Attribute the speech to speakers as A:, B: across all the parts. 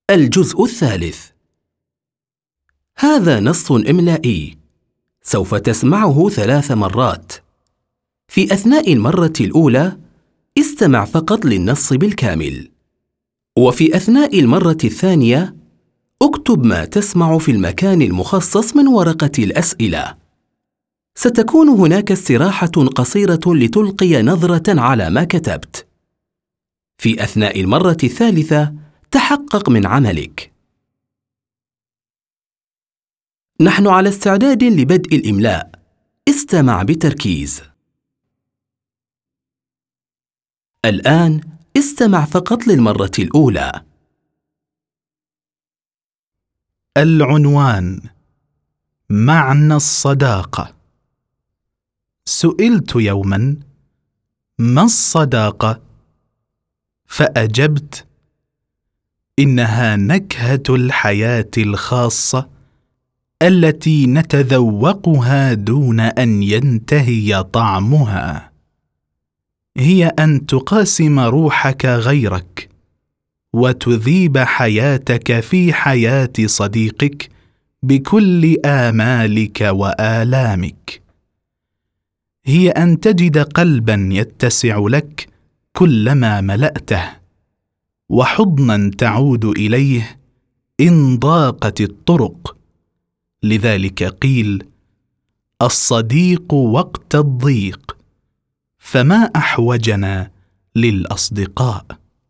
A: الجزء الثالث. هذا نص إملائي سوف تسمعه 3 مرات. في أثناء المرة الأولى استمع فقط للنص بالكامل، وفي أثناء المرة الثانية اكتب ما تسمع في المكان المخصص من ورقة الأسئلة. ستكون هناك استراحة قصيرة لتلقي نظرة على ما كتبت. في أثناء المرة الثالثة تحقق من عملك. نحن على استعداد لبدء الإملاء. استمع بتركيز. الآن استمع فقط للمرة الأولى.
B: العنوان: معنى الصداقة. سئلت يوما: ما الصداقة؟ فأجبت: إنها نكهة الحياة الخاصة التي نتذوقها دون أن ينتهي طعمها. هي أن تقاسم روحك غيرك وتذيب حياتك في حياة صديقك بكل آمالك وآلامك. هي أن تجد قلبا يتسع لك كلما ملأته، وحضنا تعود إليه إن ضاقت الطرق. لذلك قيل: الصديق وقت الضيق. فما أحوجنا للأصدقاء.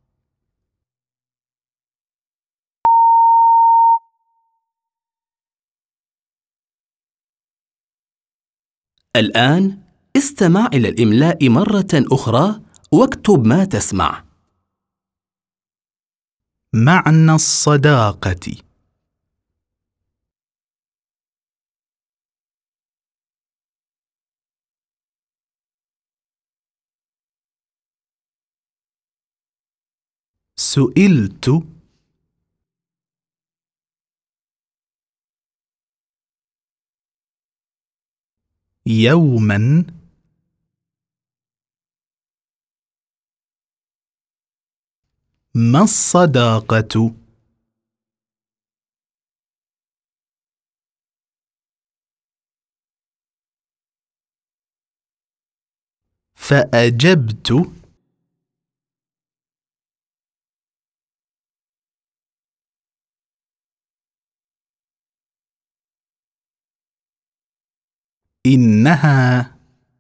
A: الآن استمع إلى الإملاء مرة أخرى واكتب ما تسمع.
B: معنى الصداقة: سئلت: يوما: ما الصداقة؟ فأجبت: إنها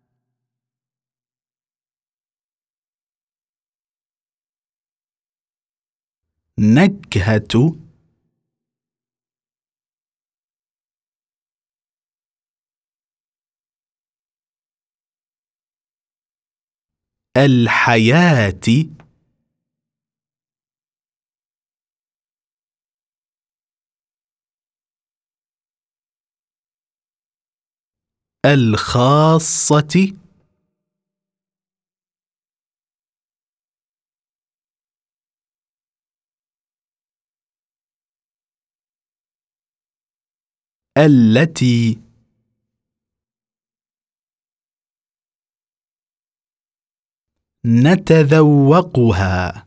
B: نكهة الحياة الخاصة التي نتذوقها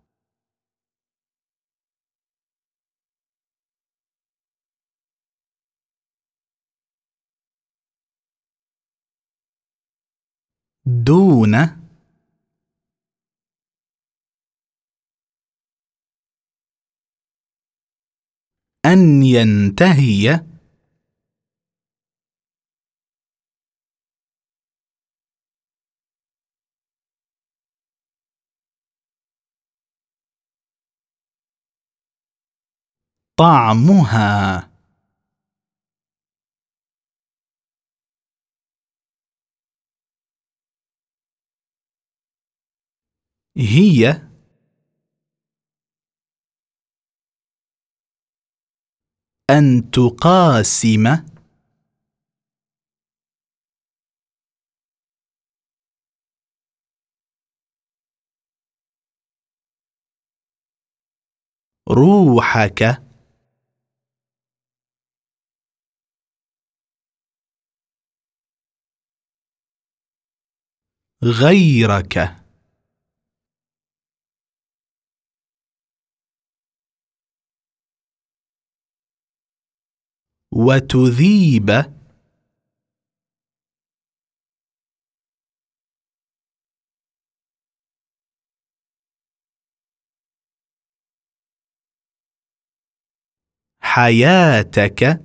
B: دون أن ينتهي طعمها. هي أن تقاسم روحك غيرك. وتذيب حياتك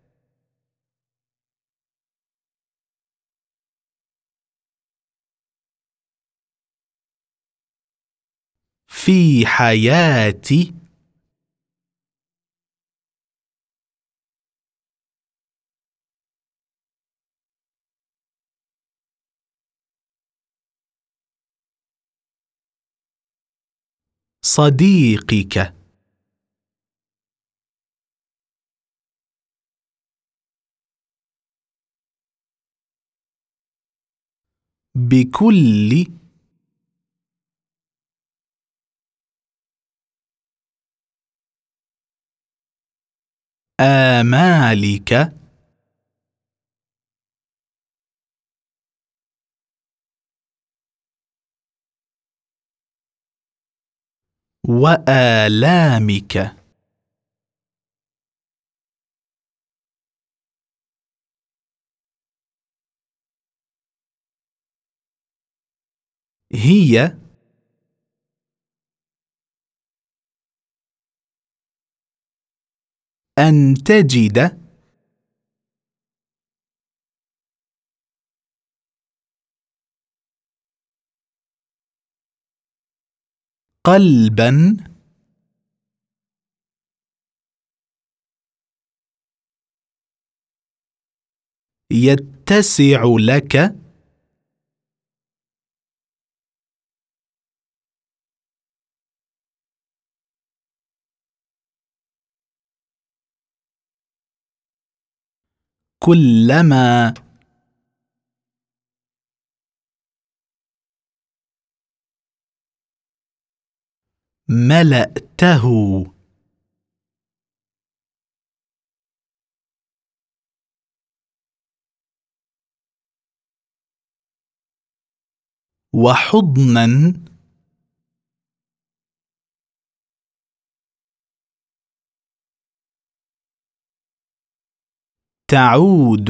B: في حياتي صديقك بكل آمالك وآلامك هي أن تجد قلبا يتسع لك كلما ملأته وحضنا تعود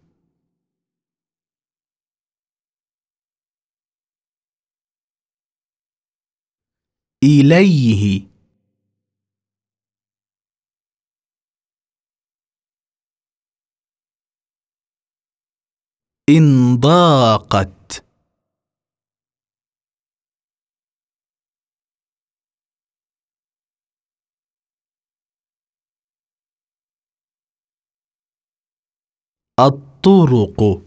B: إليه إن ضاقت الطرق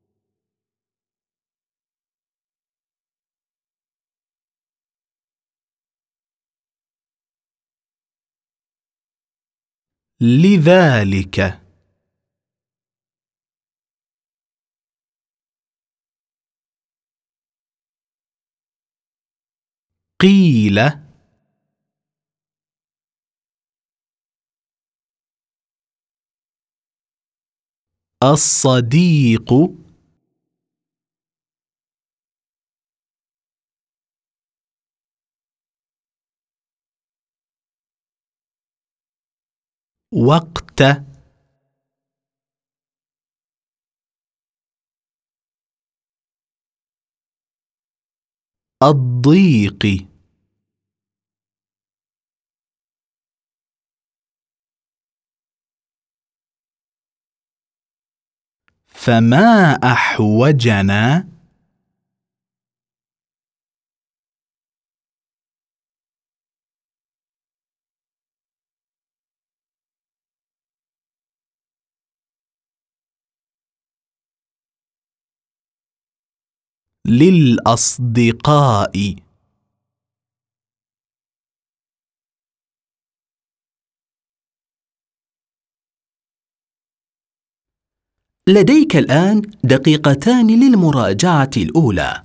B: لذلك قيل الصديق وقت الضيق فما أحوجنا للأصدقاء
A: لديك الآن دقيقتان للمراجعة الأولى.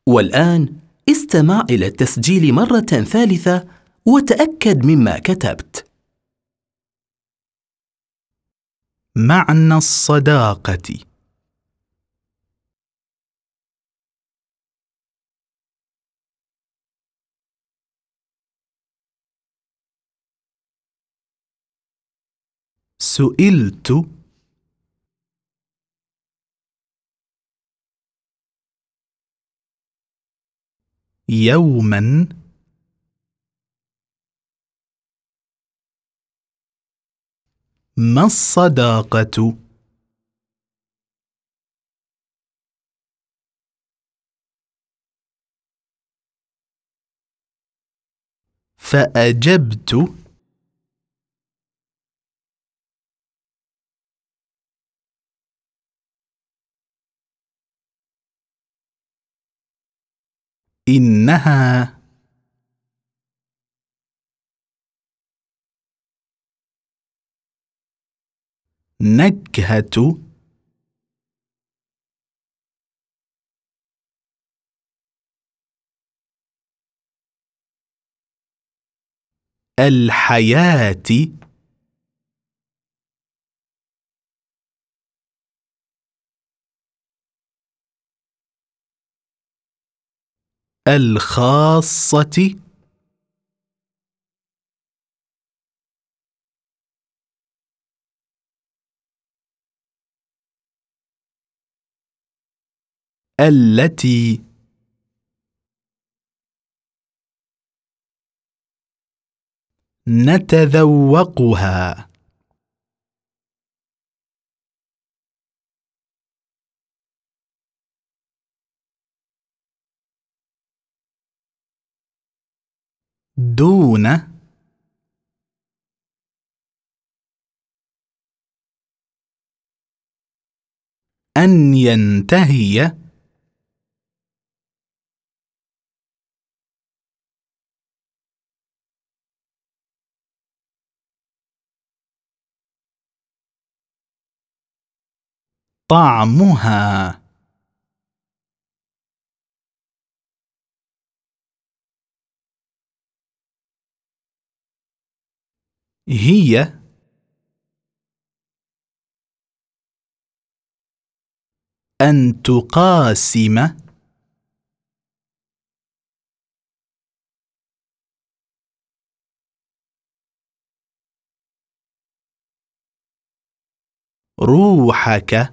A: والآن استمع إلى التسجيل مرة ثالثة وتأكد مما كتبت.
B: معنى الصداقة. سئلت يوما ما الصداقة؟ فأجبت إنها نكهة الحياة الخاصة التي نتذوقها. دون أن ينتهي طعمها. هي أن تقاسم روحك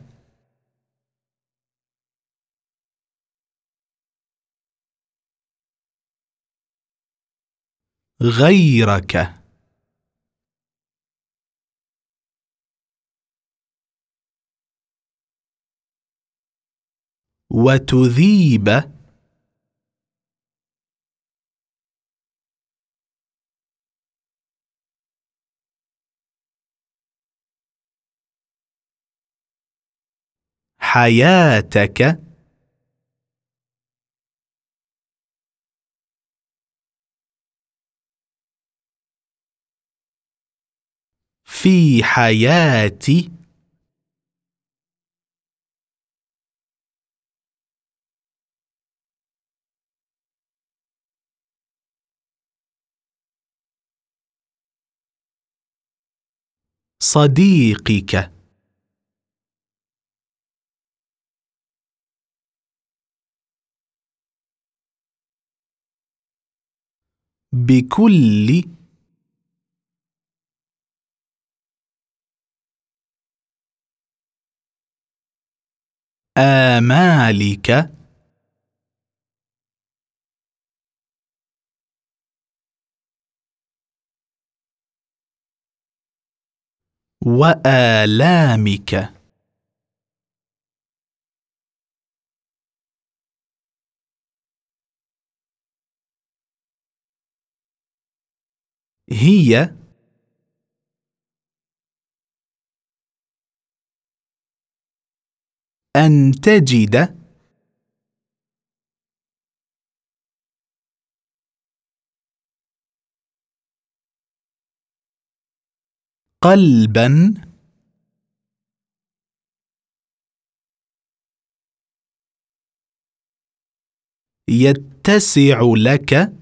B: غيرك وتذيب حياتك في حياة صديقك. بكل آمالك وآلامك. هي أن تجد قلبا يتسع لك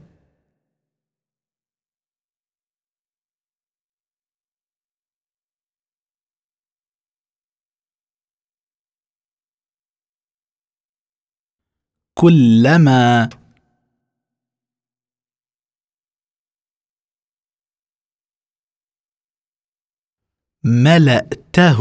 B: كلما ملأته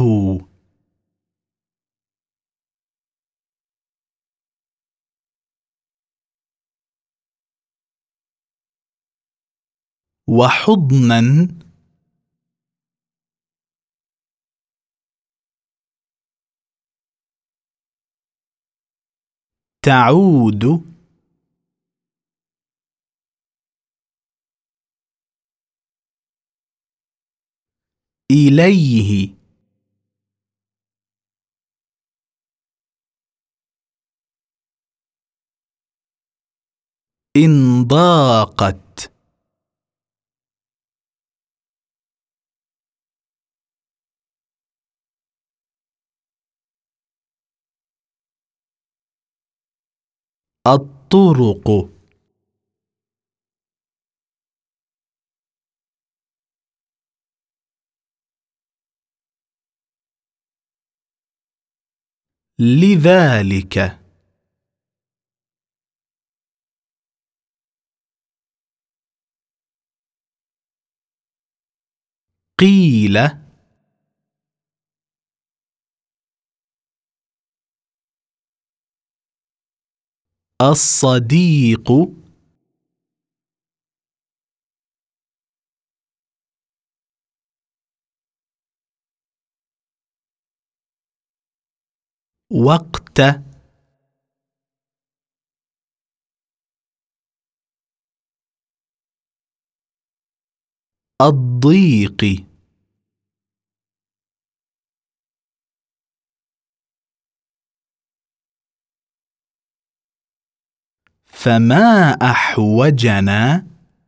B: وحضنا تعود إليه إن ضاقت الطرق لذلك قيل الصديق وقت الضيق فما أحوجنا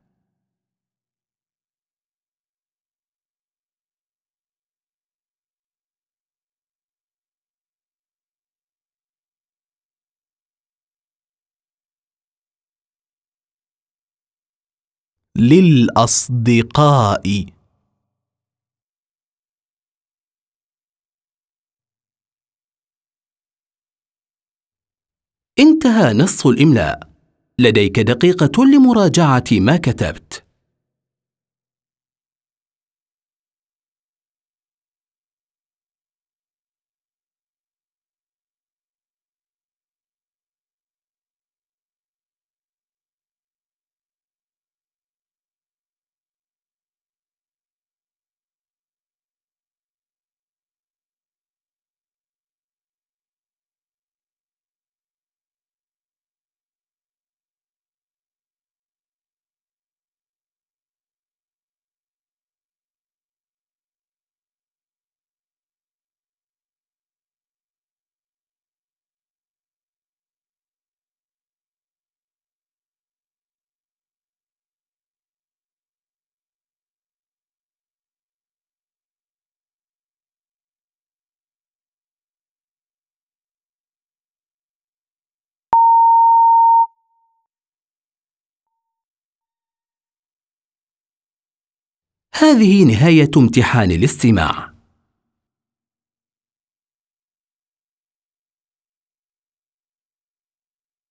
B: للأصدقاء
A: انتهى نص الإملاء. لديك دقيقة لمراجعة ما كتبت. هذه نهاية امتحان الاستماع.